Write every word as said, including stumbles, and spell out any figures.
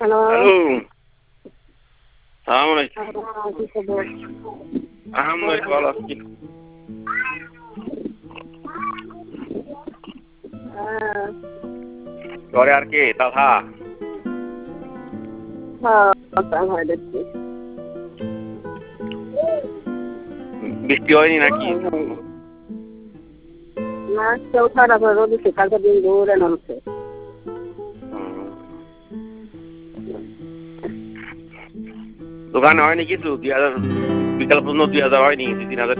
Hello. Hello. সালাম আলাইকুম। আ কি খবর? আলহামদুলিল্লাহ ভালো আছি। হ্যাঁ। ঘরে আর কে? তাহা? হ্যাঁ, হয় দেখছি। বৃষ্টি হয়নি নাকি? না, কেউ খারাপ হয়ে রোদিছে, কালকে দিন ধরে নামছে। দোকানে হয়নি কিছু? দুই হাজার বিকাল পর্যন্ত দুই হাজার হয়নি? দুই তিন হাজার